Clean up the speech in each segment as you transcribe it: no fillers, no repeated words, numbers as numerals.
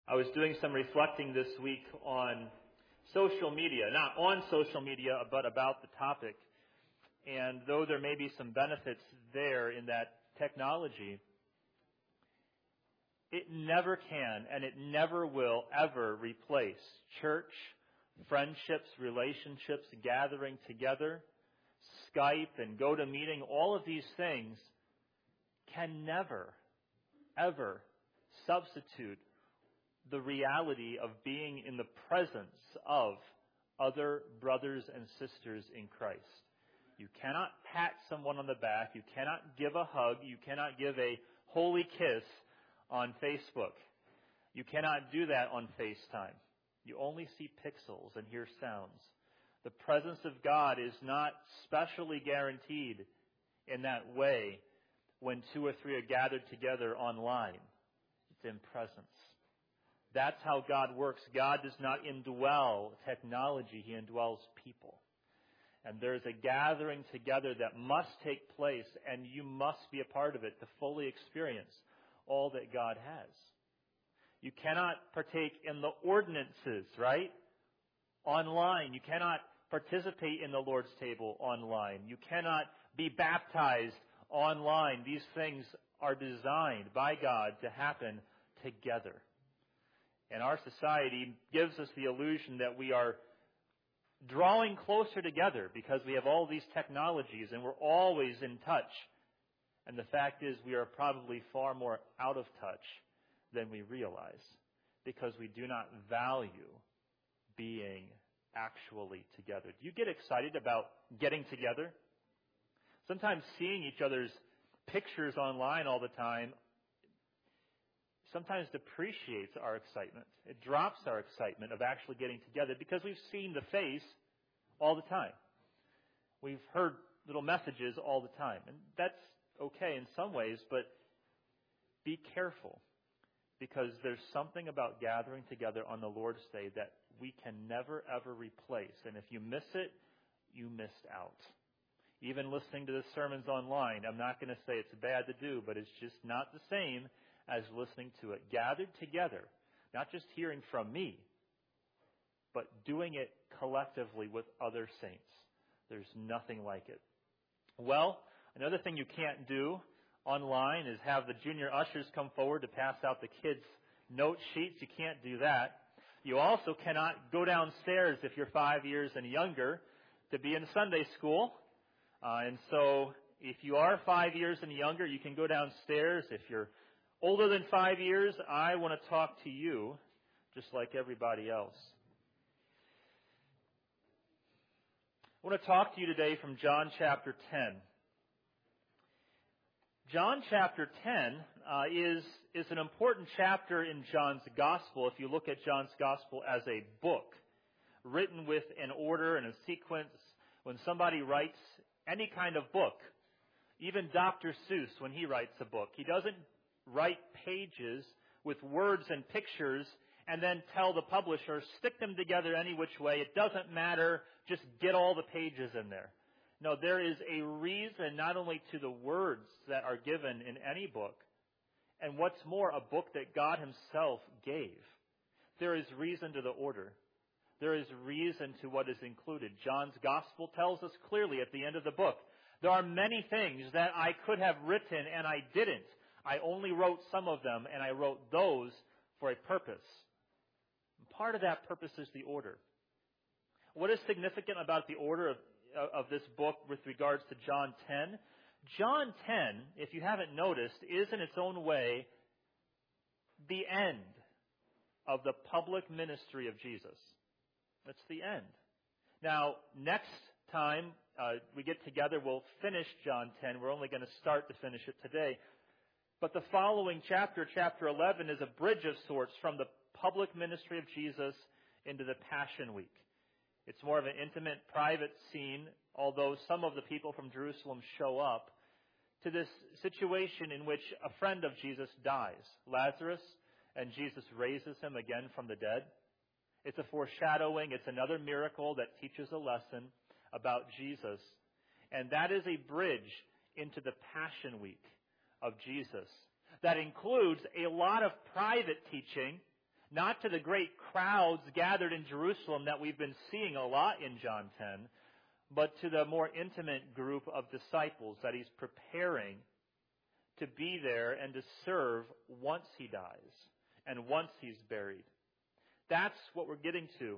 I was doing some reflecting this week on social media, not on social media, but about the topic. And though there may be some benefits there in that technology, it never can and it never will ever replace church, friendships, relationships, gathering together, Skype and GoToMeeting. All of these things can never, ever substitute the reality of being in the presence of other brothers and sisters in Christ. You cannot pat someone on the back. You cannot give a hug. You cannot give a holy kiss on Facebook. You cannot do that on FaceTime. You only see pixels and hear sounds. The presence of God is not specially guaranteed in that way when two or three are gathered together online. It's in presence. That's how God works. God does not indwell technology. He indwells people. And there's a gathering together that must take place, and you must be a part of it to fully experience all that God has. You cannot partake in the ordinances, right? Online. You cannot participate in the Lord's table online. You cannot be baptized online. These things are designed by God to happen together. And our society gives us the illusion that we are drawing closer together because we have all these technologies and we're always in touch. And the fact is we are probably far more out of touch than we realize because we do not value being actually together. Do you get excited about getting together? Sometimes seeing each other's pictures online all the time sometimes depreciates our excitement. It drops our excitement of actually getting together because we've seen the face all the time. We've heard little messages all the time. And that's okay in some ways, but be careful because there's something about gathering together on the Lord's Day that we can never, ever replace. And if you miss it, you missed out. Even listening to the sermons online, I'm not going to say it's bad to do, but it's just not the same as listening to it. Gathered together, not just hearing from me, but doing it collectively with other saints. There's nothing like it. Well, another thing you can't do online is have the junior ushers come forward to pass out the kids' note sheets. You can't do that. You also cannot go downstairs if you're 5 years and younger to be in Sunday school. And so if you are 5 years and younger, you can go downstairs. If you're older than 5 years, I want to talk to you just like everybody else. I want to talk to you today from John chapter 10. John chapter 10 is an important chapter in John's gospel if you look at John's gospel as a book written with an order and a sequence. When somebody writes any kind of book, even Dr. Seuss, when he writes a book, he doesn't write pages with words and pictures and then tell the publisher, stick them together any which way. It doesn't matter. Just get all the pages in there. No, there is a reason not only to the words that are given in any book, and what's more, a book that God himself gave. There is reason to the order. There is reason to what is included. John's gospel tells us clearly at the end of the book, there are many things that I could have written and I didn't. I only wrote some of them, and I wrote those for a purpose. And part of that purpose is the order. What is significant about the order of this book with regards to John 10? John 10, if you haven't noticed, is in its own way the end of the public ministry of Jesus. That's the end. Now, next time we get together, we'll finish John 10. We're only going to start to finish it today. But the following chapter, chapter 11, is a bridge of sorts from the public ministry of Jesus into the Passion Week. It's more of an intimate, private scene, although some of the people from Jerusalem show up, to this situation in which a friend of Jesus dies, Lazarus, and Jesus raises him again from the dead. It's a foreshadowing. It's another miracle that teaches a lesson about Jesus. And that is a bridge into the Passion Week of Jesus that includes a lot of private teaching, not to the great crowds gathered in Jerusalem that we've been seeing a lot in John 10, but to the more intimate group of disciples that he's preparing to be there and to serve once he dies and once he's buried. That's what we're getting to.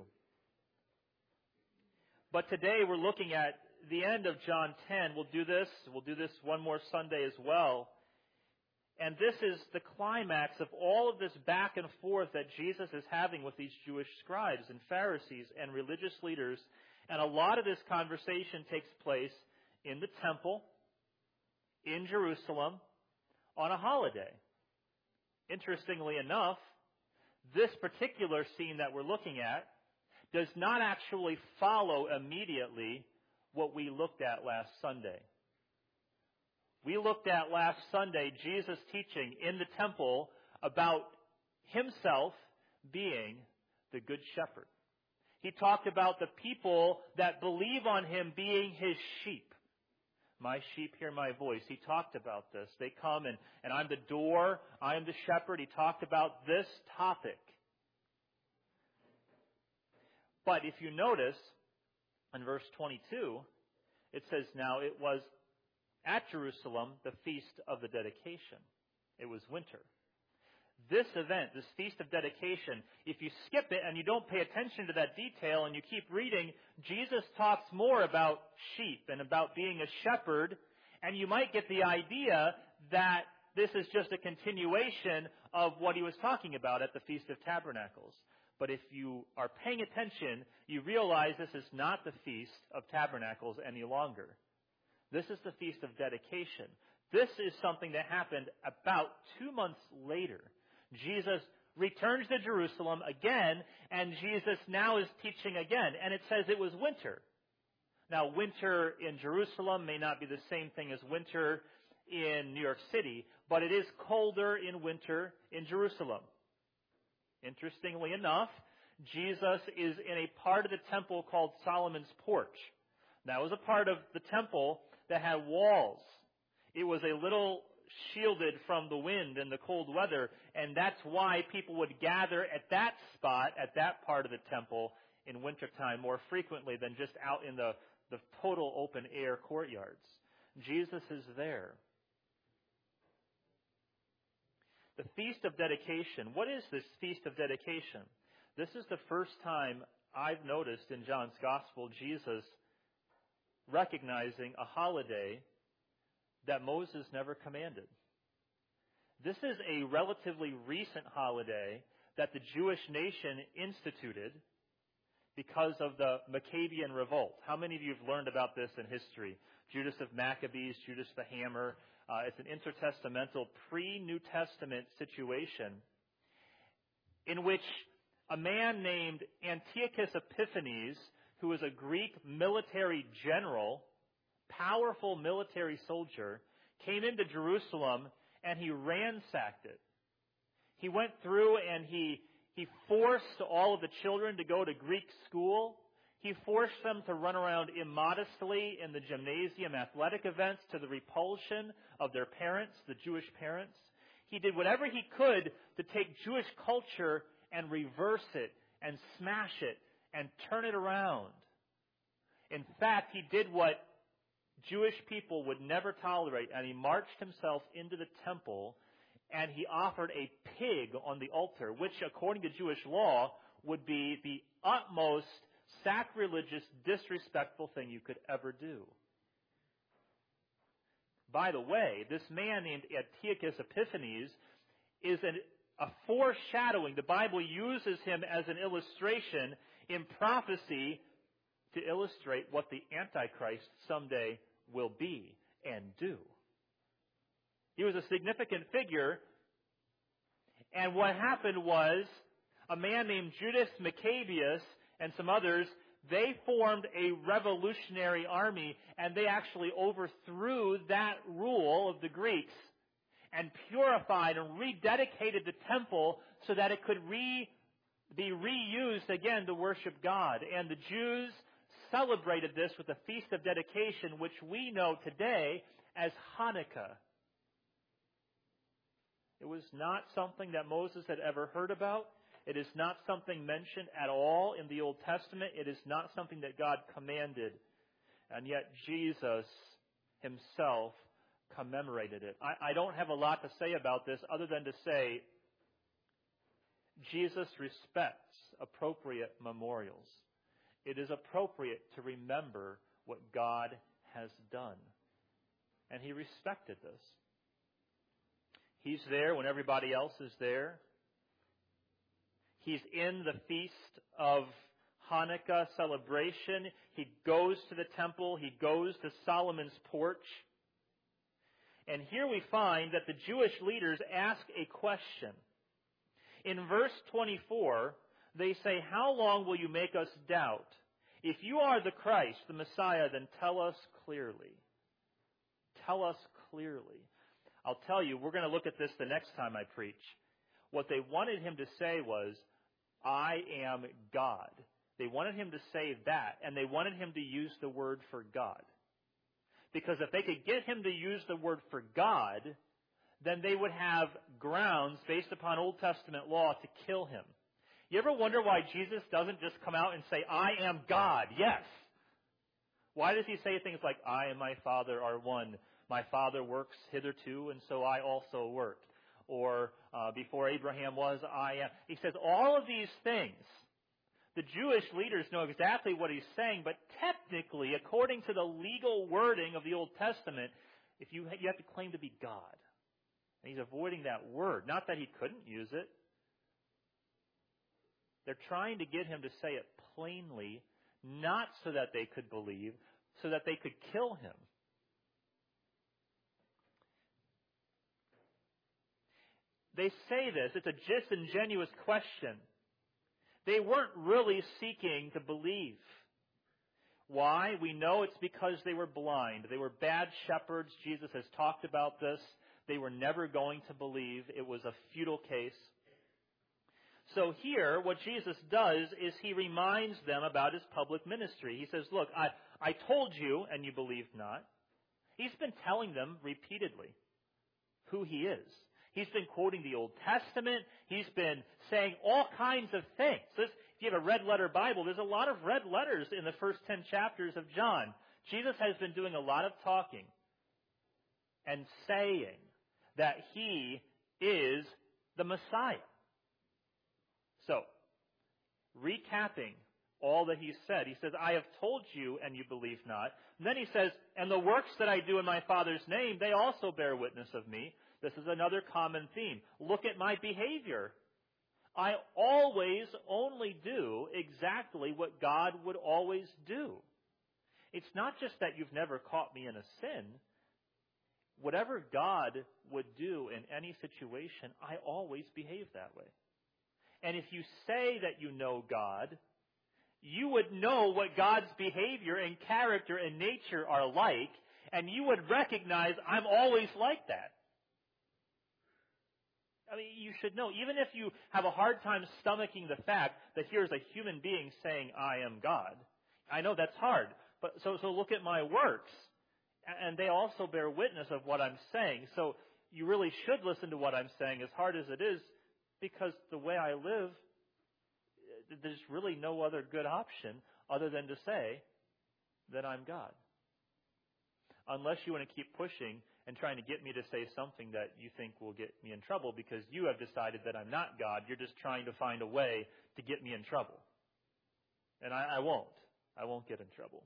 But today we're looking at the end of John 10. We'll do this one more Sunday as well. And this is the climax of all of this back and forth that Jesus is having with these Jewish scribes and Pharisees and religious leaders. And a lot of this conversation takes place in the temple, in Jerusalem, on a holiday. Interestingly enough, this particular scene that we're looking at does not actually follow immediately what we looked at last Sunday. We looked at last Sunday Jesus teaching in the temple about himself being the Good Shepherd. He talked about the people that believe on him being his sheep. My sheep hear my voice. He talked about this. They come and I'm the door, I am the shepherd. He talked about this topic. But if you notice, in verse 22, it says, now it was at Jerusalem the feast of the dedication. It was winter. This event, this feast of dedication, if you skip it and you don't pay attention to that detail and you keep reading, Jesus talks more about sheep and about being a shepherd, and you might get the idea that this is just a continuation of what he was talking about at the Feast of Tabernacles. But if you are paying attention, you realize this is not the Feast of Tabernacles any longer. This is the Feast of Dedication. This is something that happened about 2 months later. Jesus returns to Jerusalem again, and Jesus now is teaching again. And it says it was winter. Now, winter in Jerusalem may not be the same thing as winter in New York City, but it is colder in winter in Jerusalem. Interestingly enough, Jesus is in a part of the temple called Solomon's Porch. That was a part of the temple that had walls. It was a little shielded from the wind and the cold weather, and that's why people would gather at that spot, at that part of the temple, in wintertime more frequently than just out in the total open air courtyards. Jesus is there. The Feast of Dedication. What is this Feast of Dedication? This is the first time I've noticed in John's Gospel Jesus recognizing a holiday that Moses never commanded. This is a relatively recent holiday that the Jewish nation instituted because of the Maccabean revolt. How many of you have learned about this in history? Judas of Maccabees, Judas the Hammer. It's an intertestamental, pre-New Testament situation in which a man named Antiochus Epiphanes, who was a Greek military general, powerful military soldier, came into Jerusalem and he ransacked it. He went through and he forced all of the children to go to Greek school. He forced them to run around immodestly in the gymnasium athletic events to the repulsion of their parents, the Jewish parents. He did whatever he could to take Jewish culture and reverse it and smash it and turn it around. In fact, he did what Jewish people would never tolerate, and he marched himself into the temple and he offered a pig on the altar, which according to Jewish law would be the utmost sacrilegious, disrespectful thing you could ever do. By the way, this man named Antiochus Epiphanes is a foreshadowing. The Bible uses him as an illustration in prophecy to illustrate what the Antichrist someday will be and do. He was a significant figure, and what happened was a man named Judas Maccabeus and some others, they formed a revolutionary army, and they actually overthrew that rule of the Greeks and purified and rededicated the temple so that it could be reused again to worship God. And the Jews celebrated this with the Feast of Dedication, which we know today as Hanukkah. It was not something that Moses had ever heard about. It is not something mentioned at all in the Old Testament. It is not something that God commanded. And yet Jesus himself commemorated it. I don't have a lot to say about this other than to say Jesus respects appropriate memorials. It is appropriate to remember what God has done. And he respected this. He's there when everybody else is there. He's in the feast of Hanukkah celebration. He goes to the temple. He goes to Solomon's porch. And here we find that the Jewish leaders ask a question. In verse 24, they say, "How long will you make us doubt? If you are the Christ, the Messiah, then tell us clearly." Tell us clearly. I'll tell you, we're going to look at this the next time I preach. What they wanted him to say was, "I am God." They wanted him to say that, and they wanted him to use the word for God. Because if they could get him to use the word for God, then they would have grounds based upon Old Testament law to kill him. You ever wonder why Jesus doesn't just come out and say, "I am God"? Yes. Why does he say things like, "I and my Father are one. My Father works hitherto, and so I also work." Or, before Abraham was, I am. He says all of these things. The Jewish leaders know exactly what he's saying, but technically, according to the legal wording of the Old Testament, if you have to claim to be God. And he's avoiding that word. Not that he couldn't use it. They're trying to get him to say it plainly, not so that they could believe, so that they could kill him. They say this. It's a disingenuous question. They weren't really seeking to believe. Why? We know it's because they were blind. They were bad shepherds. Jesus has talked about this. They were never going to believe. It was a futile case. So here, what Jesus does is he reminds them about his public ministry. He says, "Look, I told you, and you believed not." He's been telling them repeatedly who he is. He's been quoting the Old Testament. He's been saying all kinds of things. If you have a red letter Bible, there's a lot of red letters in the first 10 chapters of John. Jesus has been doing a lot of talking and saying that he is the Messiah. So, recapping all that he said, he says, "I have told you, and you believe not." And then he says, "And the works that I do in my Father's name, they also bear witness of me." This is another common theme. Look at my behavior. I always only do exactly what God would always do. It's not just that you've never caught me in a sin. Whatever God would do in any situation, I always behave that way. And if you say that you know God, you would know what God's behavior and character and nature are like, and you would recognize I'm always like that. I mean, you should know, even if you have a hard time stomaching the fact that here's a human being saying, "I am God." I know that's hard, but so look at my works, and they also bear witness of what I'm saying. So you really should listen to what I'm saying, as hard as it is, because the way I live, there's really no other good option other than to say that I'm God. Unless you want to keep pushing and trying to get me to say something that you think will get me in trouble because you have decided that I'm not God. You're just trying to find a way to get me in trouble. And I won't. I won't get in trouble.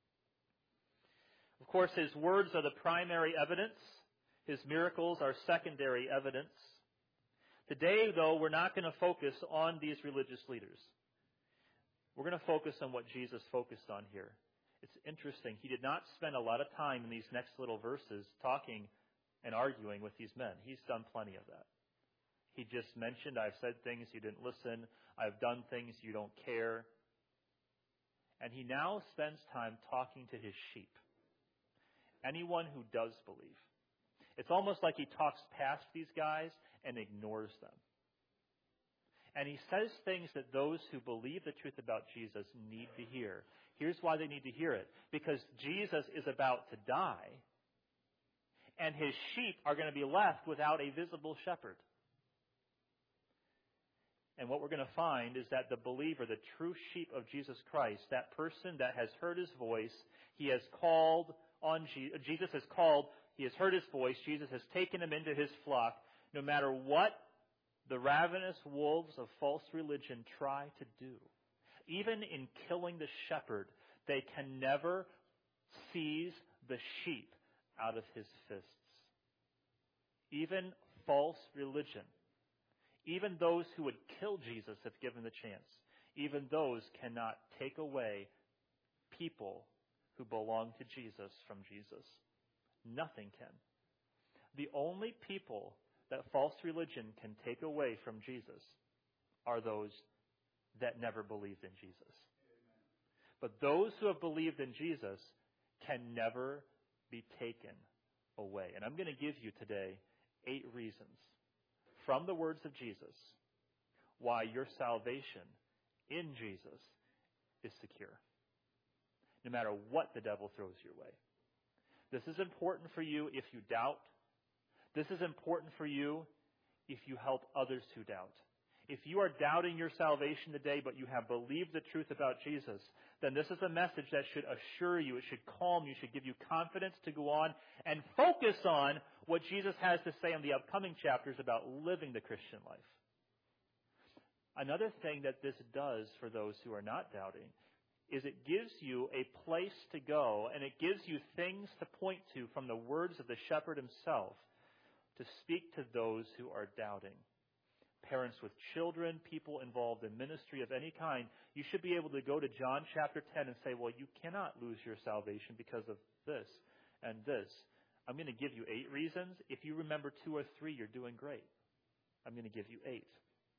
Of course, his words are the primary evidence. His miracles are secondary evidence. Today, though, we're not going to focus on these religious leaders. We're going to focus on what Jesus focused on here. It's interesting. He did not spend a lot of time in these next little verses talking and arguing with these men. He's done plenty of that. He just mentioned, "I've said things you didn't listen. I've done things you don't care." And he now spends time talking to his sheep. Anyone who does believe. It's almost like he talks past these guys and ignores them. And he says things that those who believe the truth about Jesus need to hear. Here's why they need to hear it. Because Jesus is about to die, and his sheep are going to be left without a visible shepherd. And what we're going to find is that the believer, the true sheep of Jesus Christ, that person that has heard his voice, he has called on Jesus has called, he has heard his voice, Jesus has taken him into his flock. No matter what the ravenous wolves of false religion try to do, even in killing the shepherd, they can never seize the sheep out of his fists. Even false religion, even those who would kill Jesus if given the chance, even those cannot take away people who belong to Jesus from Jesus. Nothing can. The only people that false religion can take away from Jesus are those that never believed in Jesus. But those who have believed in Jesus can never be taken away. And I'm going to give you today 8 reasons from the words of Jesus why your salvation in Jesus is secure, no matter what the devil throws your way. This is important for you if you doubt. This is important for you if you help others who doubt. If you are doubting your salvation today, but you have believed the truth about Jesus, then this is a message that should assure you, it should calm you, should give you confidence to go on and focus on what Jesus has to say in the upcoming chapters about living the Christian life. Another thing that this does for those who are not doubting is it gives you a place to go, and it gives you things to point to from the words of the shepherd himself to speak to those who are doubting. Parents with children, people involved in ministry of any kind, you should be able to go to John chapter 10 and say, well, you cannot lose your salvation because of this and this. I'm going to give you 8 reasons. If you remember 2 or 3, you're doing great. I'm going to give you 8.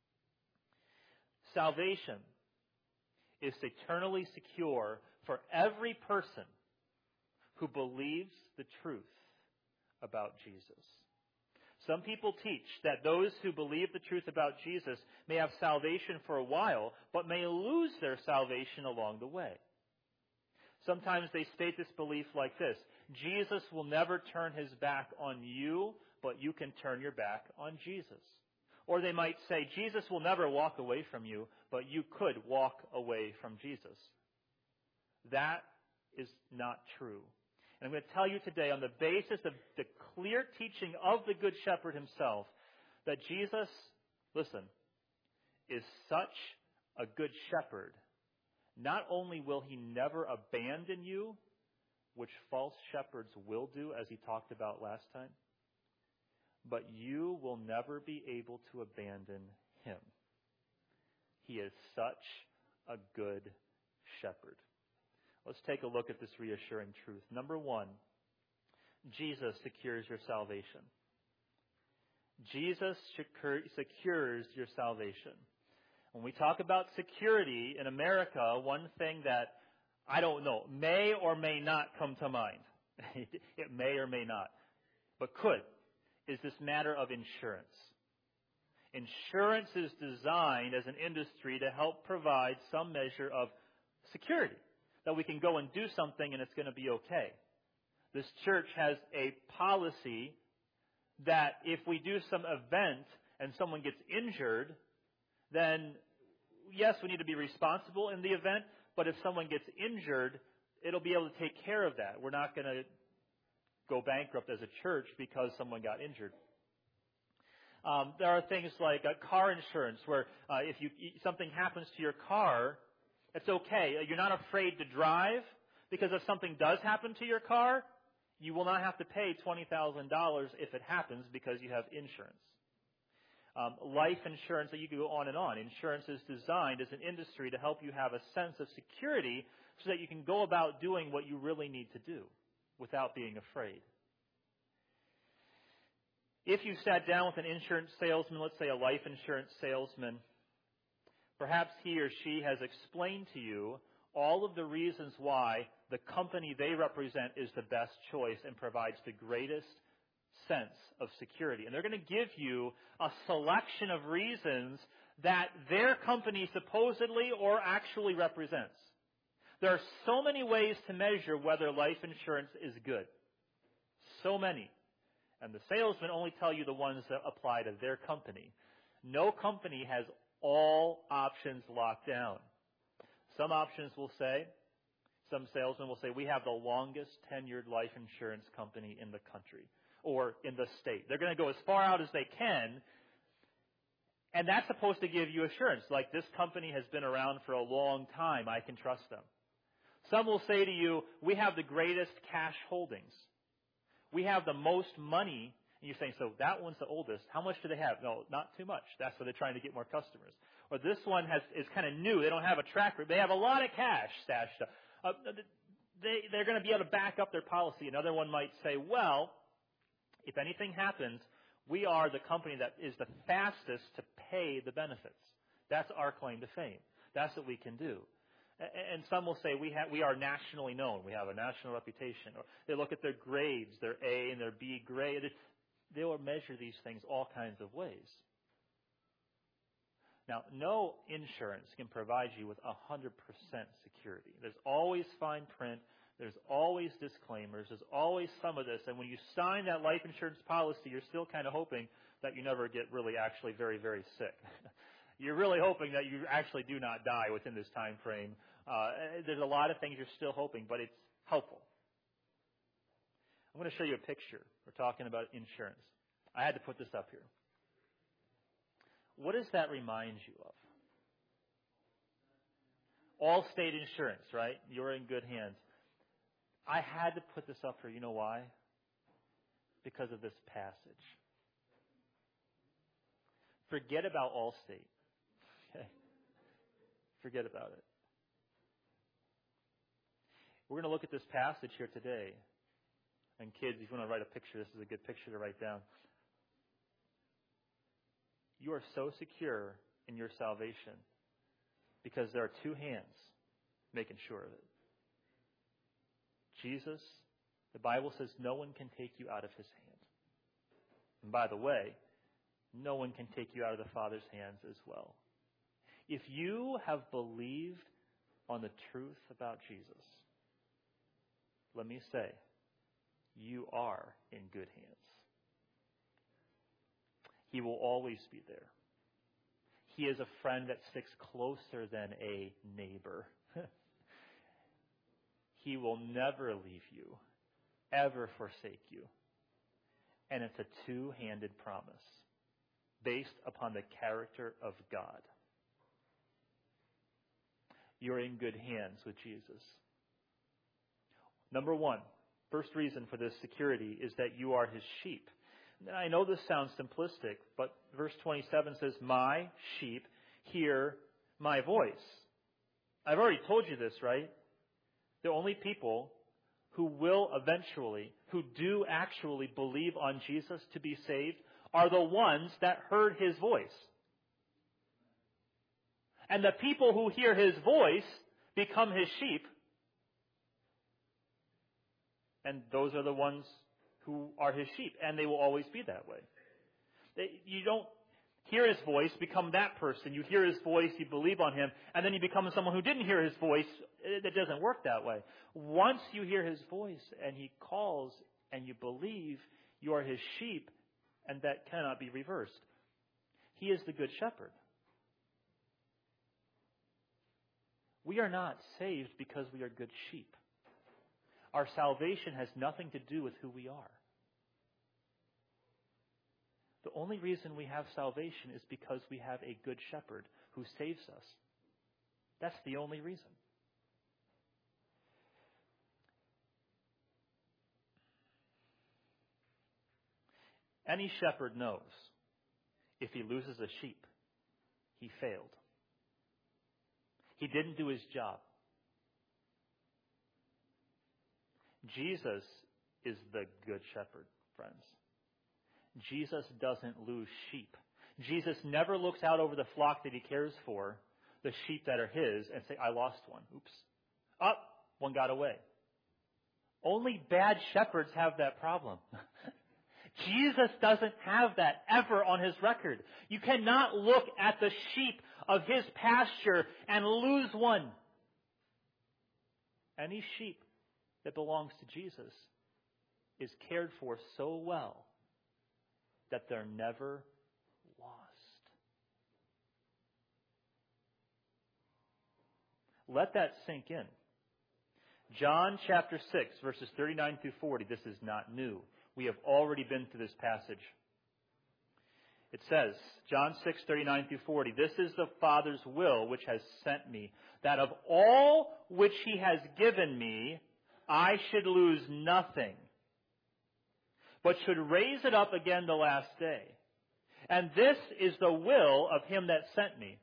Salvation is eternally secure for every person who believes the truth about Jesus. Some people teach that those who believe the truth about Jesus may have salvation for a while, but may lose their salvation along the way. Sometimes they state this belief like this: Jesus will never turn his back on you, but you can turn your back on Jesus. Or they might say, Jesus will never walk away from you, but you could walk away from Jesus. That is not true. And I'm going to tell you today, on the basis of the clear teaching of the Good Shepherd himself, that Jesus, listen, is such a good shepherd. Not only will he never abandon you, which false shepherds will do, as he talked about last time, but you will never be able to abandon him. He is such a good shepherd. Let's take a look at this reassuring truth. Number 1, Jesus secures your salvation. Jesus secures your salvation. When we talk about security in America, one thing that, I don't know, may or may not come to mind, it may or may not, but could, is this matter of insurance. Insurance is designed as an industry to help provide some measure of security, that we can go and do something and it's going to be okay. This church has a policy that if we do some event and someone gets injured, then yes, we need to be responsible in the event, but if someone gets injured, it'll be able to take care of that. We're not going to go bankrupt as a church because someone got injured. There are things like car insurance where if something happens to your car, it's okay. You're not afraid to drive because if something does happen to your car, you will not have to pay $20,000 if it happens because you have insurance. Life insurance, that you can go on and on. Insurance is designed as an industry to help you have a sense of security so that you can go about doing what you really need to do without being afraid. If you sat down with an insurance salesman, let's say a life insurance salesman, perhaps he or she has explained to you all of the reasons why the company they represent is the best choice and provides the greatest sense of security. And they're going to give you a selection of reasons that their company supposedly or actually represents. There are so many ways to measure whether life insurance is good. So many. And the salesmen only tell you the ones that apply to their company. No company has All options locked down. Some salesmen will say, we have the longest tenured life insurance company in the country or in the state. They're going to go as far out as they can, and that's supposed to give you assurance, like this company has been around for a long time, I can trust them. Some will say to you, we have the greatest cash holdings. We have the most money. And you're saying, so that one's the oldest. How much do they have? No, not too much. That's why they're trying to get more customers. Or this one is kind of new. They don't have a track record. They have a lot of cash stashed up. They're going to be able to back up their policy. Another one might say, well, if anything happens, we are the company that is the fastest to pay the benefits. That's our claim to fame. That's what we can do. And some will say we are nationally known. We have a national reputation. Or they look at their grades, their A and their B grade. They will measure these things all kinds of ways. Now, no insurance can provide you with 100% security. There's always fine print. There's always disclaimers. There's always some of this. And when you sign that life insurance policy, you're still kind of hoping that you never get really actually very, very sick. You're really hoping that you actually do not die within this time frame. There's a lot of things you're still hoping, but it's helpful. I'm going to show you a picture. We're talking about insurance. I had to put this up here. What does that remind you of? Allstate Insurance, right? You're in good hands. I had to put this up here. You know why? Because of this passage. Forget about Allstate. Okay? Forget about it. We're going to look at this passage here today. And kids, if you want to write a picture, this is a good picture to write down. You are so secure in your salvation because there are two hands making sure of it. Jesus, the Bible says no one can take you out of his hand. And by the way, no one can take you out of the Father's hands as well. If you have believed on the truth about Jesus, let me say, you are in good hands. He will always be there. He is a friend that sticks closer than a neighbor. He will never leave you, ever forsake you. And it's a two-handed promise based upon the character of God. You're in good hands with Jesus. Number one, first reason for this security is that you are his sheep. Now, I know this sounds simplistic, but verse 27 says, my sheep hear my voice. I've already told you this, right? The only people who will eventually, who do actually believe on Jesus to be saved, are the ones that heard his voice. And the people who hear his voice become his sheep. And those are the ones who are his sheep, and they will always be that way. You don't hear his voice, become that person. You hear his voice, you believe on him, and then you become someone who didn't hear his voice. It doesn't work that way. Once you hear his voice and he calls and you believe, you are his sheep, and that cannot be reversed. He is the good shepherd. We are not saved because we are good sheep. Our salvation has nothing to do with who we are. The only reason we have salvation is because we have a good shepherd who saves us. That's the only reason. Any shepherd knows if he loses a sheep, he failed. He didn't do his job. Jesus is the good shepherd, friends. Jesus doesn't lose sheep. Jesus never looks out over the flock that he cares for, the sheep that are his, and say, I lost one. Oops. One got away. Only bad shepherds have that problem. Jesus doesn't have that ever on his record. You cannot look at the sheep of his pasture and lose one. Any sheep that belongs to Jesus is cared for so well that they're never lost. Let that sink in. John chapter 6, verses 39 through 40. This is not new. We have already been through this passage. It says, John 6, 39 through 40, "This is the Father's will which has sent me, that of all which he has given me, I should lose nothing, but should raise it up again the last day. And this is the will of him that sent me."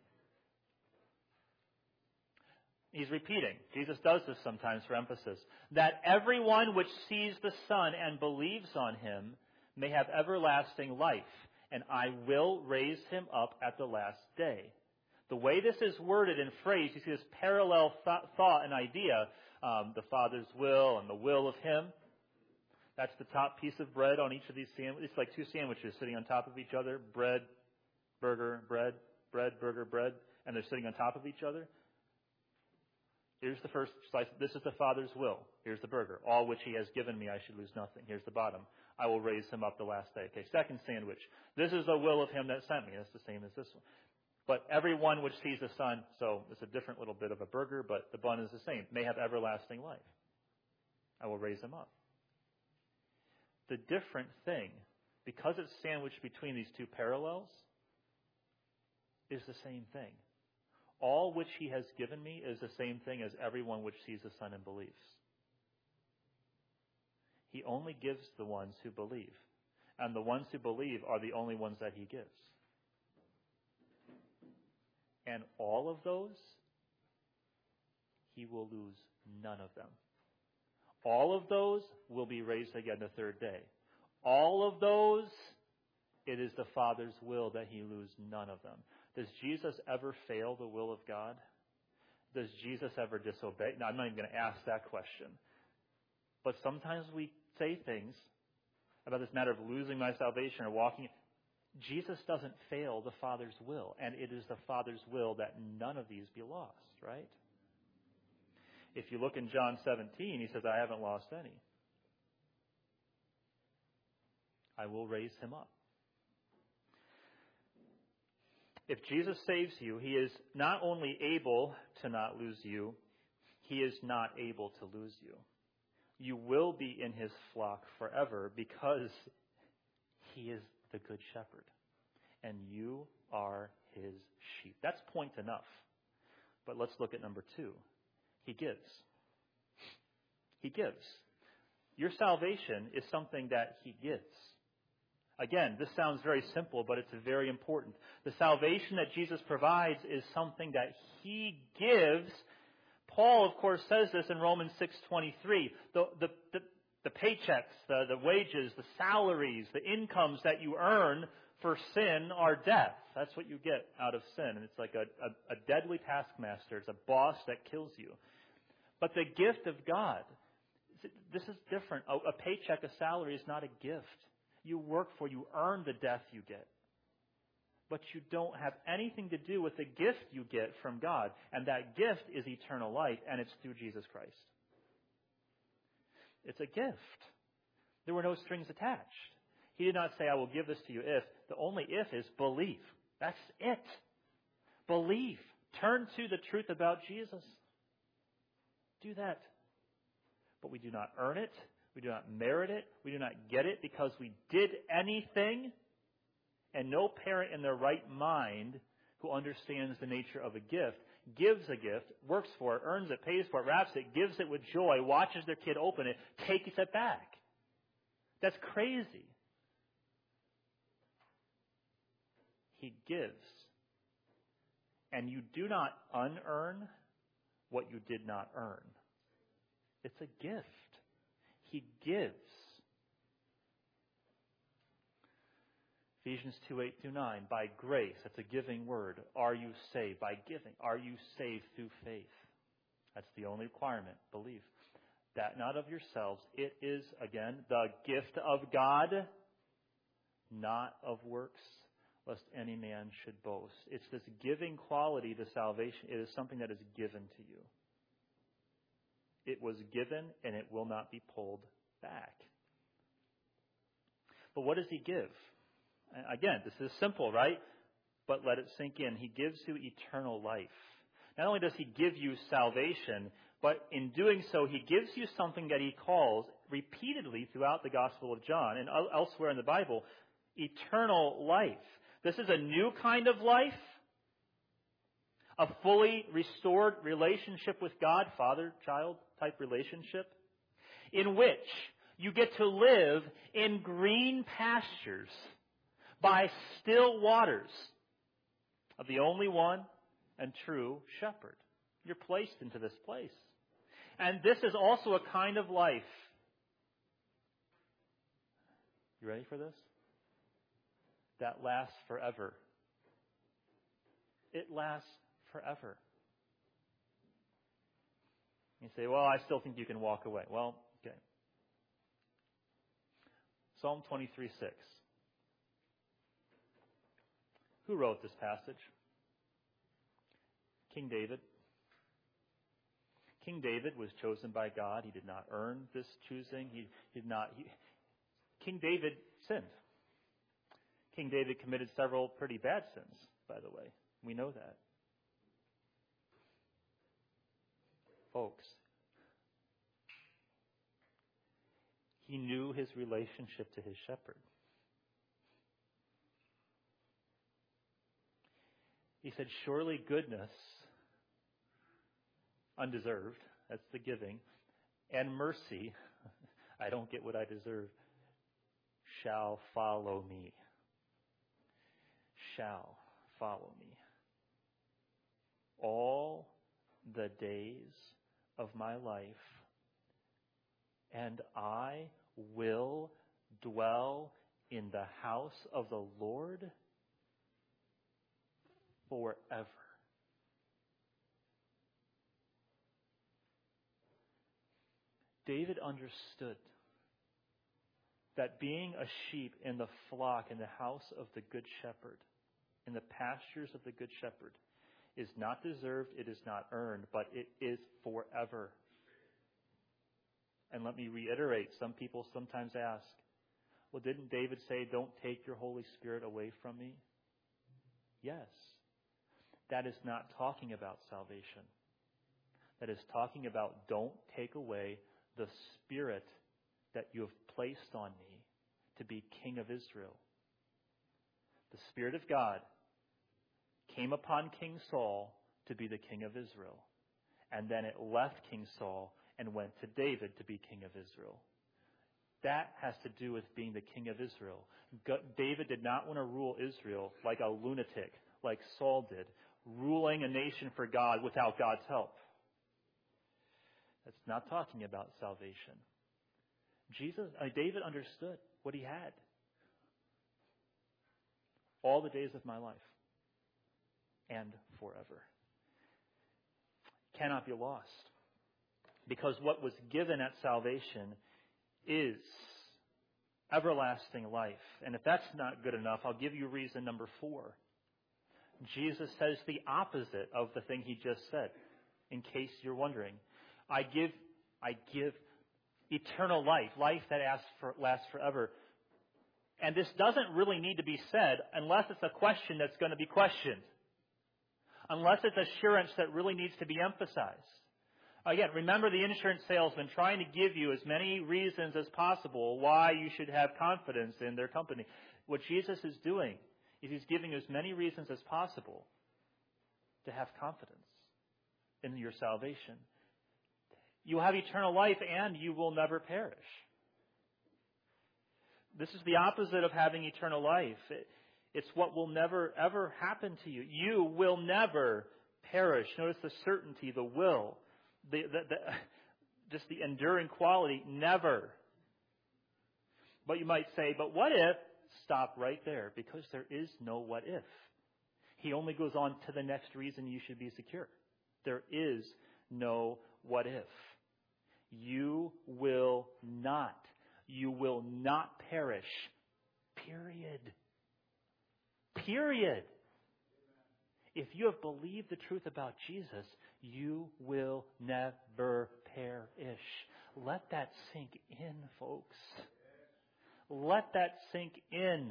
He's repeating. Jesus does this sometimes for emphasis. "That everyone which sees the Son and believes on him may have everlasting life, and I will raise him up at the last day." The way this is worded and phrased, you see this parallel thought and idea, the Father's will and the will of him. That's the top piece of bread on each of these sandwiches. It's like two sandwiches sitting on top of each other. Bread, burger, bread, bread, burger, bread. And they're sitting on top of each other. Here's the first slice. This is the Father's will. Here's the burger. "All which he has given me, I should lose nothing." Here's the bottom. "I will raise him up the last day." Okay, second sandwich. "This is the will of him that sent me." That's the same as this one. "But everyone which sees the Son," so it's a different little bit of a burger, but the bun is the same, "may have everlasting life. I will raise him up." The different thing, because it's sandwiched between these two parallels, is the same thing. "All which he has given me" is the same thing as "everyone which sees the Son and believes." He only gives the ones who believe. And the ones who believe are the only ones that he gives. And all of those, he will lose none of them. All of those will be raised again the third day. All of those, it is the Father's will that he lose none of them. Does Jesus ever fail the will of God? Does Jesus ever disobey? Now, I'm not even going to ask that question. But sometimes we say things about this matter of losing my salvation or walking. Jesus doesn't fail the Father's will, and it is the Father's will that none of these be lost, right? If you look in John 17, he says, "I haven't lost any. I will raise him up." If Jesus saves you, he is not only able to not lose you, he is not able to lose you. You will be in his flock forever because he is the good shepherd. And you are his sheep. That's point enough. But let's look at number 2. He gives. He gives. Your salvation is something that he gives. Again, this sounds very simple, but it's very important. The salvation that Jesus provides is something that he gives. Paul, of course, says this in Romans 6:23. The paychecks, the wages, the salaries, the incomes that you earn for sin are death. That's what you get out of sin. And it's like a deadly taskmaster. It's a boss that kills you. But the gift of God, this is different. A paycheck, a salary is not a gift. You work for, you earn the death you get. But you don't have anything to do with the gift you get from God. And that gift is eternal life, and it's through Jesus Christ. It's a gift. There were no strings attached. He did not say, "I will give this to you if." The only if is believe. That's it. Believe. Turn to the truth about Jesus. Do that. But we do not earn it. We do not merit it. We do not get it because we did anything. And no parent in their right mind who understands the nature of a gift gives a gift, works for it, earns it, pays for it, wraps it, gives it with joy, watches their kid open it, takes it back. That's crazy. He gives. And you do not unearn what you did not earn. It's a gift. He gives. Ephesians 2:8-9. By grace, that's a giving word. Are you saved? By giving. Are you saved through faith? That's the only requirement. Believe. That not of yourselves. It is, again, the gift of God, not of works, lest any man should boast. It's this giving quality to salvation. It is something that is given to you. It was given, and it will not be pulled back. But what does he give? Again, this is simple, right? But let it sink in. He gives you eternal life. Not only does he give you salvation, but in doing so, he gives you something that he calls repeatedly throughout the Gospel of John and elsewhere in the Bible, eternal life. This is a new kind of life, a fully restored relationship with God, father-child type relationship, in which you get to live in green pastures by still waters of the only one and true shepherd. You're placed into this place. And this is also a kind of life. You ready for this? That lasts forever. It lasts forever. You say, well, I still think you can walk away. Well, okay. Psalm 23:6. Who wrote this passage? King David. King David was chosen by God. He did not earn this choosing. King David sinned. King David committed several pretty bad sins, by the way. We know that. Folks, he knew his relationship to his shepherd. He said, surely goodness, undeserved, that's the giving, and mercy, I don't get what I deserve, shall follow me. Shall follow me. All the days of my life, and I will dwell in the house of the Lord forever. David understood that being a sheep in the flock in the house of the Good Shepherd, in the pastures of the Good Shepherd, is not deserved, it is not earned, but it is forever. And let me reiterate, some people sometimes ask, well, didn't David say, don't take your Holy Spirit away from me? Yes. That is not talking about salvation. That is talking about don't take away the Spirit that you have placed on me to be King of Israel. The Spirit of God came upon King Saul to be the King of Israel. And then it left King Saul and went to David to be King of Israel. That has to do with being the King of Israel. David did not want to rule Israel like a lunatic, like Saul did, ruling a nation for God without God's help. That's not talking about salvation. David understood what he had. All the days of my life. And forever. Cannot be lost. Because what was given at salvation is everlasting life. And if that's not good enough, I'll give you reason number 4. Jesus says the opposite of the thing he just said, in case you're wondering. I give eternal life, life that lasts forever. And this doesn't really need to be said unless it's a question that's going to be questioned. Unless it's assurance that really needs to be emphasized. Again, remember the insurance salesman trying to give you as many reasons as possible why you should have confidence in their company. What Jesus is doing is he's giving you as many reasons as possible to have confidence in your salvation. You will have eternal life and you will never perish. This is the opposite of having eternal life. It's what will never, ever happen to you. You will never perish. Notice the certainty, the will, just the enduring quality, never. But you might say, but what if? Stop right there, because there is no what if. He only goes on to the next reason you should be secure. There is no what if. You will not perish. Period. Period. If you have believed the truth about Jesus, you will never perish. Let that sink in, folks. Let that sink in.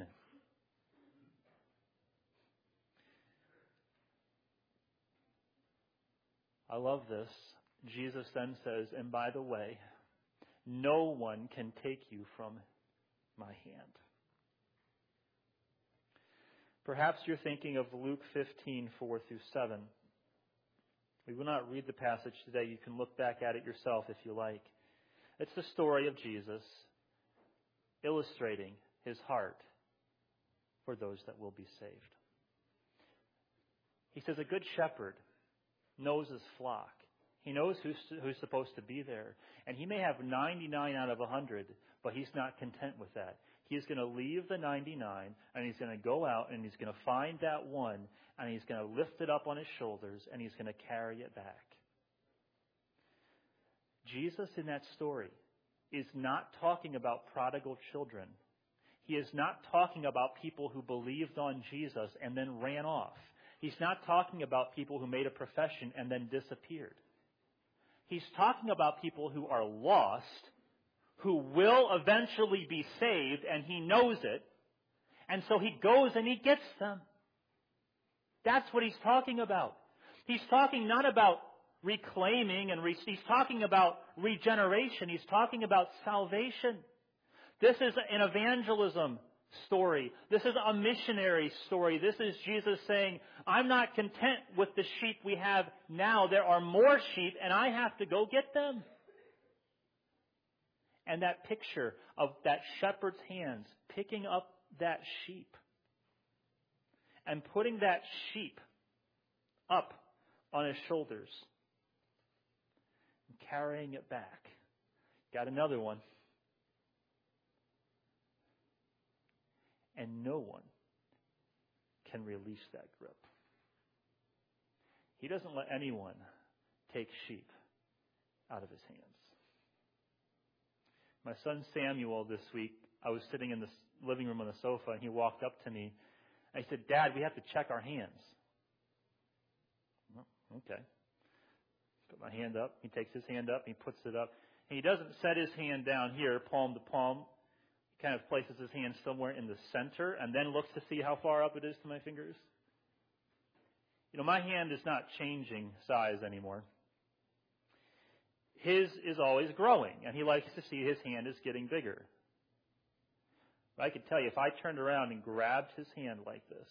I love this. Jesus then says, and by the way, no one can take you from my hand. Perhaps you're thinking of Luke 15, 4 through 7. We will not read the passage today. You can look back at it yourself if you like. It's the story of Jesus illustrating his heart for those that will be saved. He says a good shepherd knows his flock. He knows who's supposed to be there. And he may have 99 out of 100, but he's not content with that. He's going to leave the 99, and he's going to go out, and he's going to find that one, and he's going to lift it up on his shoulders, and he's going to carry it back. Jesus in that story is not talking about prodigal children. He is not talking about people who believed on Jesus and then ran off. He's not talking about people who made a profession and then disappeared. He's talking about people who are lost, who will eventually be saved, and he knows it. And so he goes and he gets them. That's what he's talking about. He's talking not about reclaiming and he's talking about regeneration. He's talking about salvation. This is an evangelism story. This is a missionary story. This is Jesus saying, I'm not content with the sheep we have now. There are more sheep, and I have to go get them. And that picture of that shepherd's hands picking up that sheep and putting that sheep up on his shoulders and carrying it back. Got another one. And no one can release that grip. He doesn't let anyone take sheep out of his hands. My son Samuel this week, I was sitting in the living room on the sofa, and he walked up to me. And he said, Dad, we have to check our hands. Well, okay. Put my hand up. He takes his hand up. He puts it up. And he doesn't set his hand down here, palm to palm. He kind of places his hand somewhere in the center and then looks to see how far up it is to my fingers. You know, my hand is not changing size anymore. His is always growing, and he likes to see his hand is getting bigger. But I could tell you, if I turned around and grabbed his hand like this,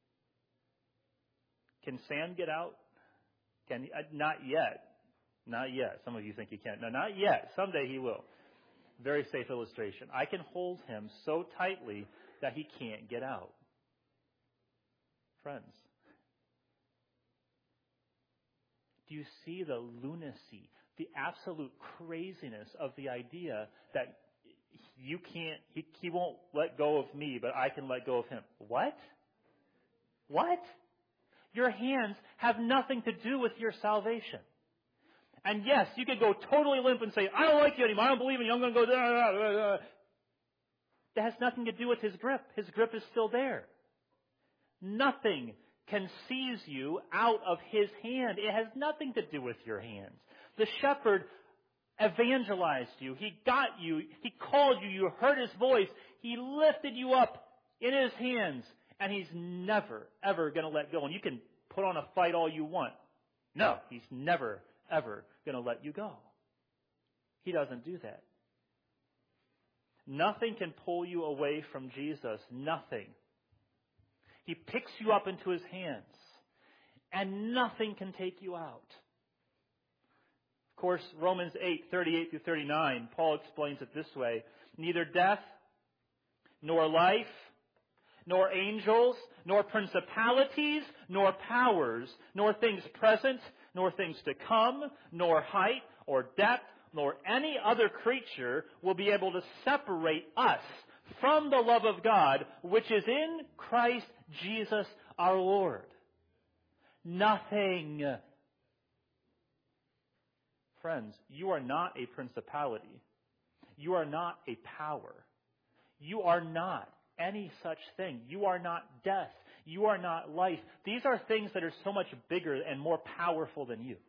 can Sam get out? Not yet. Not yet. Some of you think he can't. No, not yet. Someday he will. Very safe illustration. I can hold him so tightly that he can't get out. Friends, do you see the lunacy, the absolute craziness of the idea that you can't, he won't let go of me, but I can let go of him? What? What? Your hands have nothing to do with your salvation. And yes, you could go totally limp and say, I don't like you anymore, I don't believe in you, I'm going to go, That has nothing to do with his grip. His grip is still there. Nothing can seize you out of his hand. It has nothing to do with your hands. The shepherd evangelized you. He got you. He called you. You heard his voice. He lifted you up in his hands. And he's never, ever going to let go. And you can put on a fight all you want. No, he's never, ever going to let you go. He doesn't do that. Nothing can pull you away from Jesus. Nothing. He picks you up into his hands. And nothing can take you out. Of course, Romans 8:38 through 39, Paul explains it this way. Neither death, nor life, nor angels, nor principalities, nor powers, nor things present, nor things to come, nor height or depth, nor any other creature will be able to separate us from the love of God, which is in Christ Jesus our Lord. Nothing. Friends, you are not a principality. You are not a power. You are not any such thing. You are not death. You are not life. These are things that are so much bigger and more powerful than you.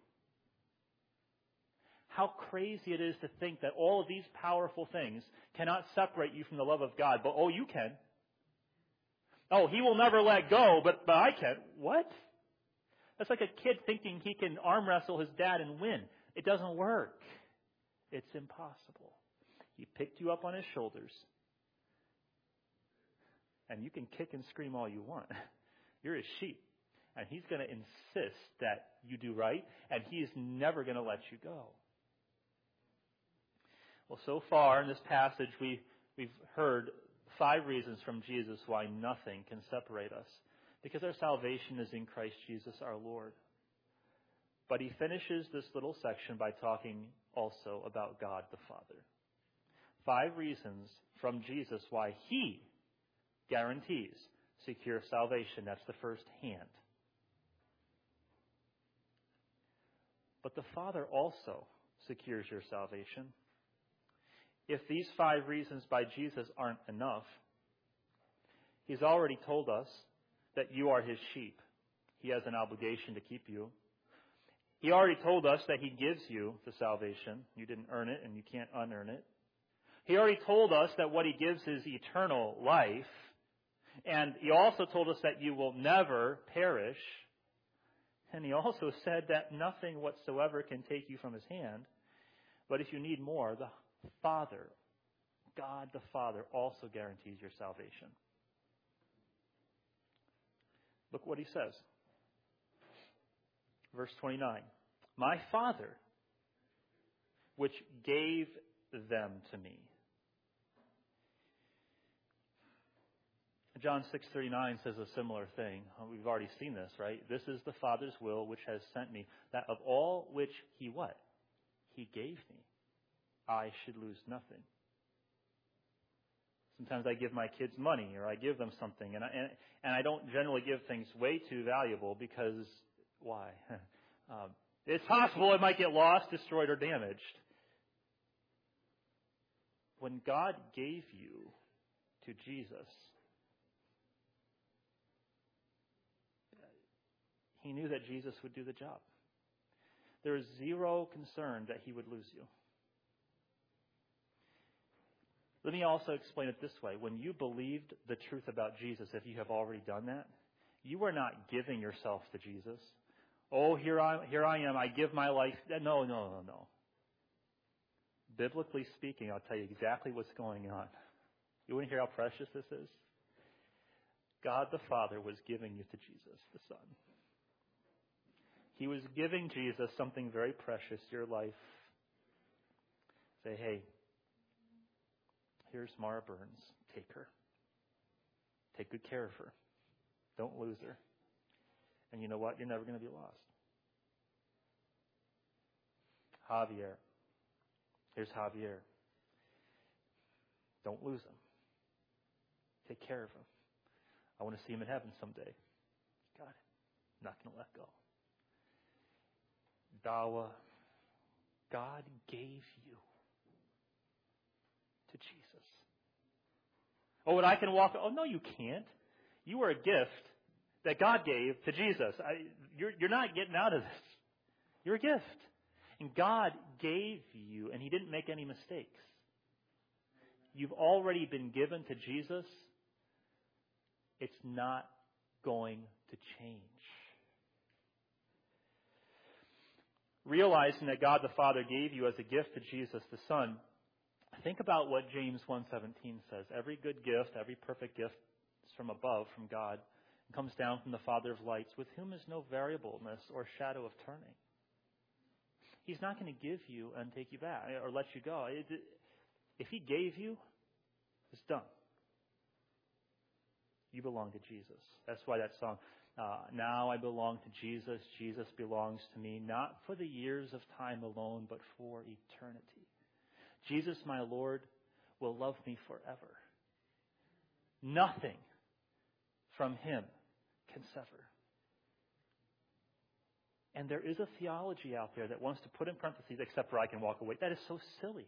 How crazy it is to think that all of these powerful things cannot separate you from the love of God. But, oh, you can. Oh, he will never let go, but I can. What? That's like a kid thinking he can arm wrestle his dad and win. It doesn't work. It's impossible. He picked you up on his shoulders. And you can kick and scream all you want. You're his sheep. And he's going to insist that you do right. And he is never going to let you go. Well, so far in this passage, we've heard 5 reasons from Jesus why nothing can separate us. Because our salvation is in Christ Jesus our Lord. But he finishes this little section by talking also about God the Father. 5 reasons from Jesus why he guarantees secure salvation. That's the first hand. But the Father also secures your salvation. If these 5 reasons by Jesus aren't enough, he's already told us that you are his sheep. He has an obligation to keep you. He already told us that he gives you the salvation. You didn't earn it and you can't unearn it. He already told us that what he gives is eternal life. And he also told us that you will never perish. And he also said that nothing whatsoever can take you from his hand. But if you need more, the Father, God the Father, also guarantees your salvation. Look what he says. Verse 29. My Father, which gave them to me. John 6:39 says a similar thing. We've already seen this, right? This is the Father's will which has sent me, that of all which he what? He gave me. I should lose nothing. Sometimes I give my kids money or I give them something, and I don't generally give things way too valuable because why? It's possible it might get lost, destroyed, or damaged. When God gave you to Jesus, he knew that Jesus would do the job. There is zero concern that he would lose you. Let me also explain it this way. When you believed the truth about Jesus, if you have already done that, you are not giving yourself to Jesus. Oh, here I am. I give my life. No. Biblically speaking, I'll tell you exactly what's going on. You want to hear how precious this is? God the Father was giving you to Jesus the Son. He was giving Jesus something very precious, your life. Say, hey, here's Mara Burns. Take her. Take good care of her. Don't lose her. And you know what? You're never going to be lost. Javier. Here's Javier. Don't lose him. Take care of him. I want to see him in heaven someday. Got it. I'm not going to let go. Dawa. God gave you to Jesus. Oh, and I can walk. Oh, no, you can't. You are a gift that God gave to Jesus. You're not getting out of this. You're a gift. And God gave you, and he didn't make any mistakes. You've already been given to Jesus. It's not going to change. Realizing that God the Father gave you as a gift to Jesus the Son, think about what James 1:17 says. Every good gift, every perfect gift is from above, from God, and comes down from the Father of lights, with whom is no variableness or shadow of turning. He's not going to give you and take you back or let you go. If he gave you, it's done. You belong to Jesus. That's why that song, now I belong to Jesus, Jesus belongs to me, not for the years of time alone, but for eternity. Jesus, my Lord, will love me forever. Nothing from him can sever. And there is a theology out there that wants to put in parentheses, except for I can walk away. That is so silly.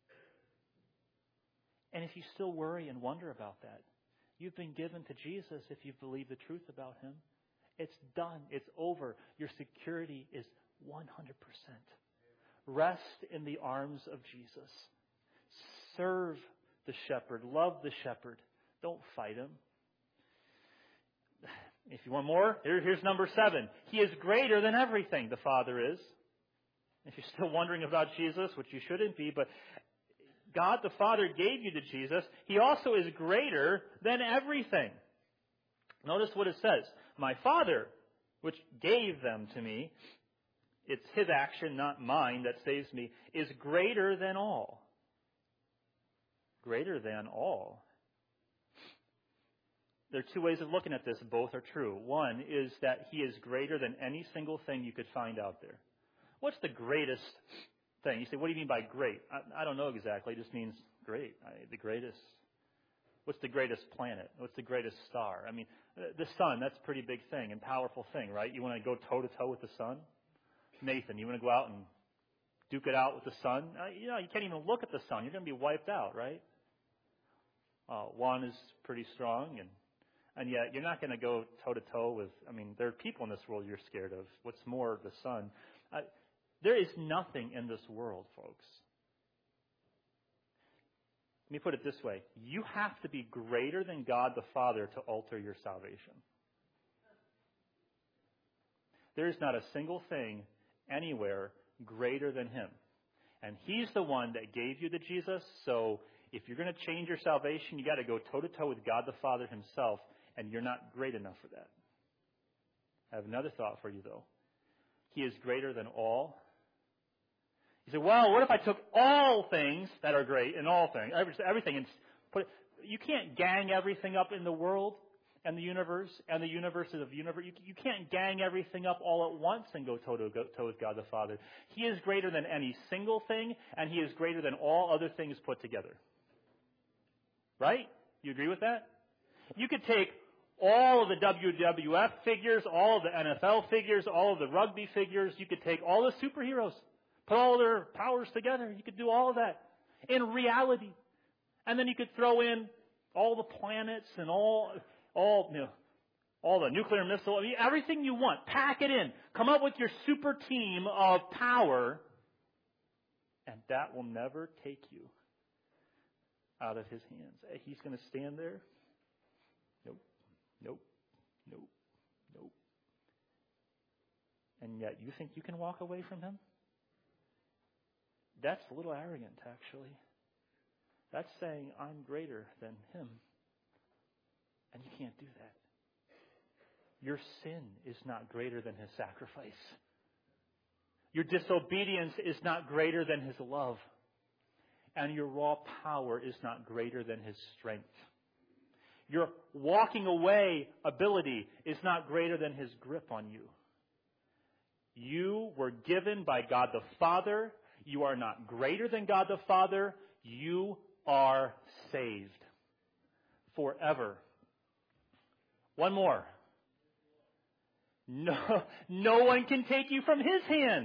And if you still worry and wonder about that, you've been given to Jesus if you believe the truth about him. It's done. It's over. Your security is 100%. Rest in the arms of Jesus. Serve the shepherd. Love the shepherd. Don't fight him. If you want more, here's number 7. He is greater than everything, the Father is. If you're still wondering about Jesus, which you shouldn't be, but God the Father gave you to Jesus, He also is greater than everything. Notice what it says. My Father, which gave them to me, it's His action, not mine, that saves me, is greater than all. Greater than all. There are 2 ways of looking at this. Both are true. One is that He is greater than any single thing you could find out there. What's the greatest thing? You say, what do you mean by great? I don't know exactly. It just means great. The greatest. What's the greatest planet? What's the greatest star? I mean, the sun, that's a pretty big thing and powerful thing, right? You want to go toe-to-toe with the sun? Nathan, you want to go out and duke it out with the sun? You can't even look at the sun. You're going to be wiped out, right? One is pretty strong, and yet you're not going to go toe-to-toe with, there are people in this world you're scared of. What's more, the sun. There is nothing in this world, folks. Let me put it this way. You have to be greater than God the Father to alter your salvation. There is not a single thing anywhere greater than Him. And He's the one that gave you to Jesus, so if you're going to change your salvation, you got to go toe-to-toe with God the Father Himself, and you're not great enough for that. I have another thought for you, though. He is greater than all. You say, well, what if I took all things that are great and all things, everything, and put it, you can't gang everything up in the world and the universe and the universes of universe. You can't gang everything up all at once and go toe-to-toe with God the Father. He is greater than any single thing, and He is greater than all other things put together. Right? You agree with that? You could take all of the WWF figures, all of the NFL figures, all of the rugby figures. You could take all the superheroes, put all their powers together. You could do all of that in reality. And then you could throw in all the planets and all the nuclear missile, everything you want. Pack it in. Come up with your super team of power, and that will never take you out of His hands. He's going to stand there. Nope. And yet you think you can walk away from Him? That's a little arrogant, actually. That's saying, I'm greater than Him. And you can't do that. Your sin is not greater than His sacrifice. Your disobedience is not greater than His love. And your raw power is not greater than His strength. Your walking away ability is not greater than His grip on you. You were given by God the Father. You are not greater than God the Father. You are saved forever. One more. No one can take you from His hand.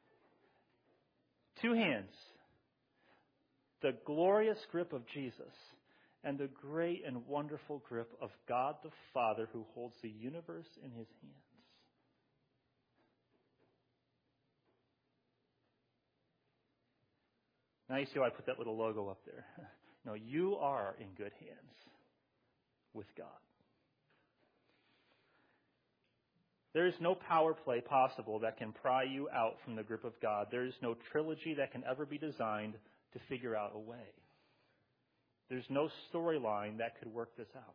2 hands. The glorious grip of Jesus and the great and wonderful grip of God the Father, who holds the universe in His hands. Now you see why I put that little logo up there. No, you are in good hands with God. There is no power play possible that can pry you out from the grip of God. There is no trilogy that can ever be designed to figure out a way. There's no storyline that could work this out.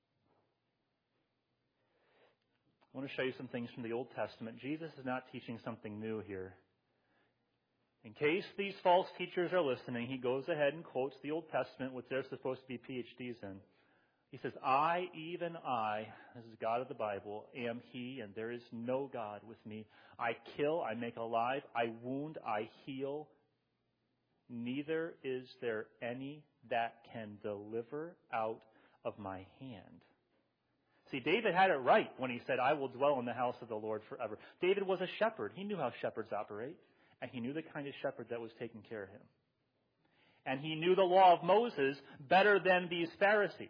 I want to show you some things from the Old Testament. Jesus is not teaching something new here. In case these false teachers are listening, He goes ahead and quotes the Old Testament, which they're supposed to be PhDs in. He says, I, even I, this is God of the Bible, am He, and there is no God with me. I kill, I make alive, I wound, I heal. Neither is there any that can deliver out of my hand. See, David had it right when he said, I will dwell in the house of the Lord forever. David was a shepherd. He knew how shepherds operate. And he knew the kind of shepherd that was taking care of him. And he knew the law of Moses better than these Pharisees.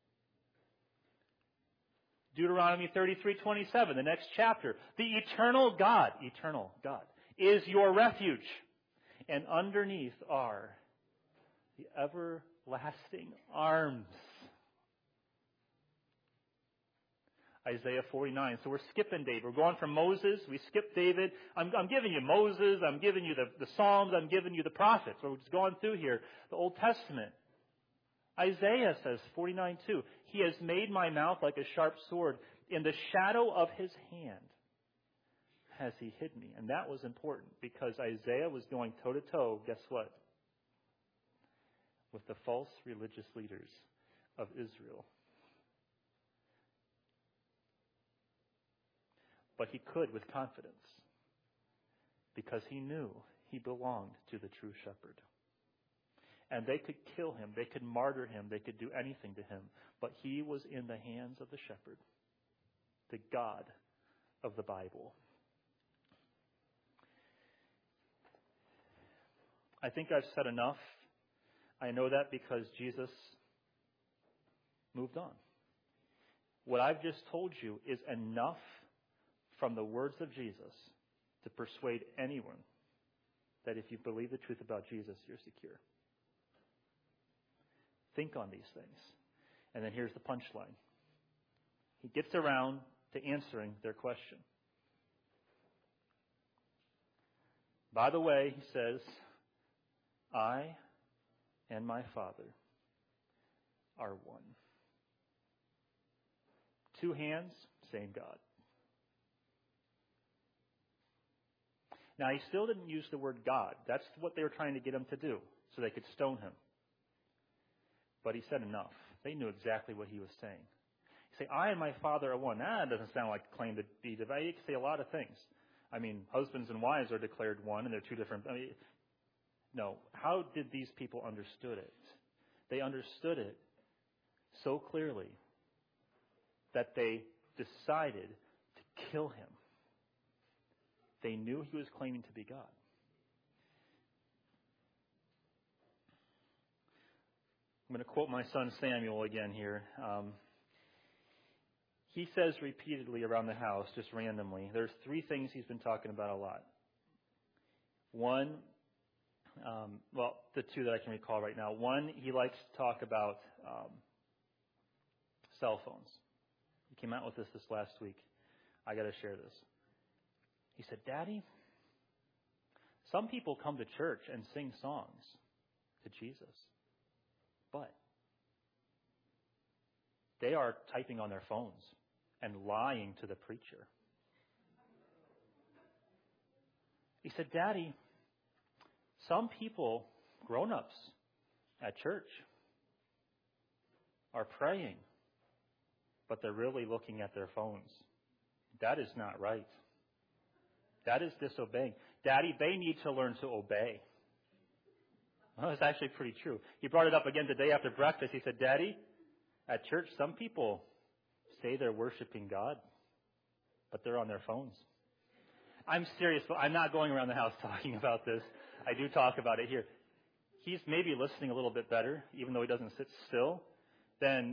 Deuteronomy 33:27, the next chapter. The eternal God, is your refuge. And underneath are the everlasting arms. Isaiah 49. So we're skipping David. We're going from Moses. We skip David. I'm giving you Moses. I'm giving you the Psalms. I'm giving you the prophets. We're just going through here. The Old Testament. Isaiah says, 49:2, He has made my mouth like a sharp sword. In the shadow of His hand has He hid me. And that was important because Isaiah was going toe-to-toe, guess what? With the false religious leaders of Israel. But he could with confidence because he knew he belonged to the true shepherd. And they could kill him, they could martyr him, they could do anything to him, but he was in the hands of the shepherd, the God of the Bible. I think I've said enough. I know that because Jesus moved on. What I've just told you is enough from the words of Jesus to persuade anyone that if you believe the truth about Jesus, you're secure. Think on these things. And then here's the punchline. He gets around to answering their question. By the way, he says, I and my Father are one. Two hands, same God. Now, he still didn't use the word God. That's what they were trying to get him to do, so they could stone him. But he said enough. They knew exactly what he was saying. You say, I and my Father are one. That doesn't sound like a claim to be divided. You can say a lot of things. I mean, husbands and wives are declared one, and they're two different. No. How did these people understood it? They understood it so clearly that they decided to kill him. They knew he was claiming to be God. I'm going to quote my son Samuel again here. He says repeatedly around the house, just randomly, there's three things he's been talking about a lot. One, the two that I can recall right now. One, he likes to talk about cell phones. He came out with this last week. I got to share this. He said, Daddy, some people come to church and sing songs to Jesus, but they are typing on their phones and lying to the preacher. He said, Daddy, some people, grown-ups at church, are praying, but they're really looking at their phones. That is not right. That is disobeying. Daddy, they need to learn to obey. Well, it's actually pretty true. He brought it up again today after breakfast. He said, Daddy, at church, some people say they're worshiping God, but they're on their phones. I'm serious, but I'm not going around the house talking about this. I do talk about it here. He's maybe listening a little bit better, even though he doesn't sit still, than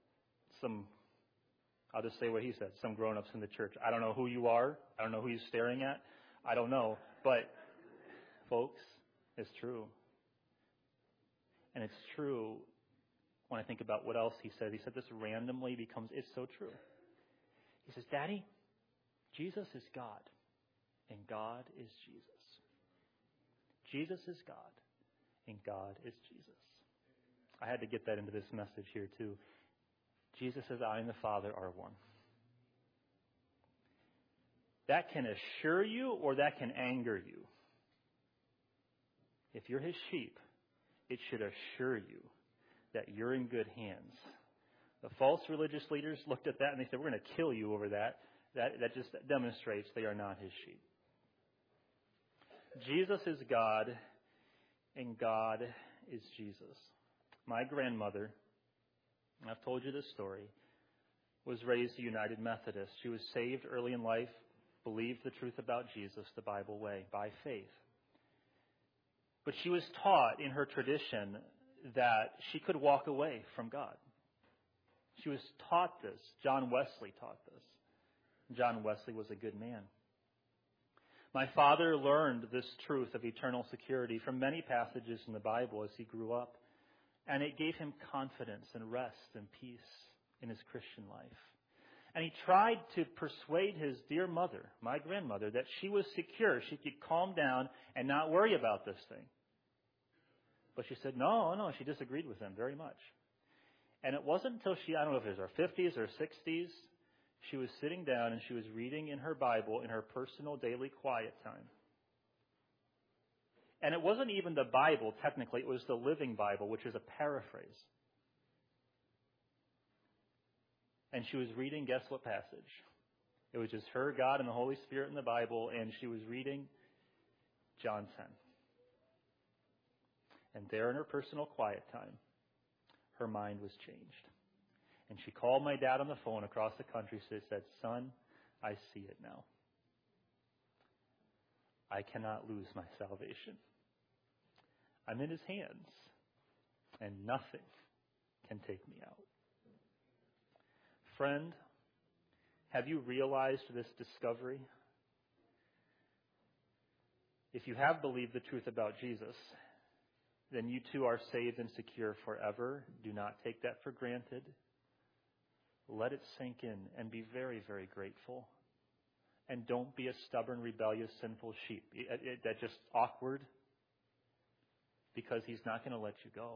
I'll just say what he said, some grown-ups in the church. I don't know who you are. I don't know who he's staring at. I don't know. But, folks, it's true. And it's true when I think about what else he said. He said this randomly becomes, it's so true. He says, Daddy, Jesus is God, and God is Jesus. Jesus is God, and God is Jesus. I had to get that into this message here, too. Jesus says, I and the Father are one. That can assure you or that can anger you. If you're his sheep, it should assure you that you're in good hands. The false religious leaders looked at that and they said, we're going to kill you over that. That just demonstrates they are not his sheep. Jesus is God, and God is Jesus. My grandmother, I've told you this story, was raised a United Methodist. She was saved early in life, believed the truth about Jesus the Bible way, by faith. But she was taught in her tradition that she could walk away from God. She was taught this. John Wesley taught this. John Wesley was a good man. My father learned this truth of eternal security from many passages in the Bible as he grew up. And it gave him confidence and rest and peace in his Christian life. And he tried to persuade his dear mother, my grandmother, that she was secure. She could calm down and not worry about this thing. But she said, no, she disagreed with him very much. And it wasn't until she, I don't know if it was her 50s or 60s, she was sitting down and she was reading in her Bible in her personal daily quiet time. And it wasn't even the Bible, technically. It was the Living Bible, which is a paraphrase. And she was reading, guess what passage? It was just her, God, and the Holy Spirit in the Bible, and she was reading John 10. And there in her personal quiet time, her mind was changed. And she called my dad on the phone across the country. She said, son, I see it now. I cannot lose my salvation. I'm in his hands, and nothing can take me out. Friend, have you realized this discovery? If you have believed the truth about Jesus, then you too are saved and secure forever. Do not take that for granted. Let it sink in and be very, very grateful. And don't be a stubborn, rebellious, sinful sheep. That's just awkward because he's not going to let you go.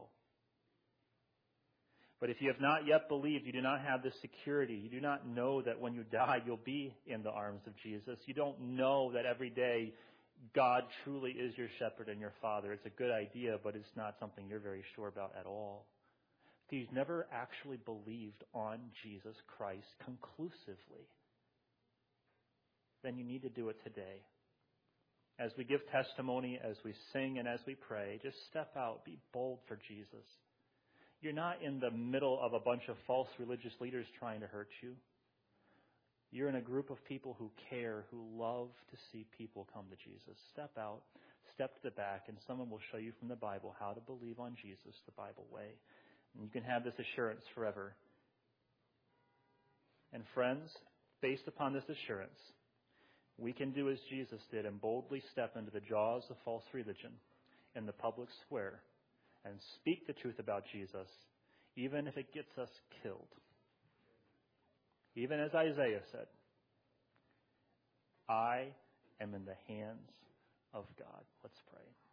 But if you have not yet believed, you do not have the security. You do not know that when you die, you'll be in the arms of Jesus. You don't know that every day God truly is your shepherd and your father. It's a good idea, but it's not something you're very sure about at all. If you've never actually believed on Jesus Christ conclusively, then you need to do it today. As we give testimony, as we sing, and as we pray, just step out. Be bold for Jesus. You're not in the middle of a bunch of false religious leaders trying to hurt you. You're in a group of people who care, who love to see people come to Jesus. Step out, step to the back, and someone will show you from the Bible how to believe on Jesus the Bible way. And you can have this assurance forever. And friends, based upon this assurance, we can do as Jesus did and boldly step into the jaws of false religion in the public square and speak the truth about Jesus, even if it gets us killed. Even as Isaiah said, I am in the hands of God. Let's pray.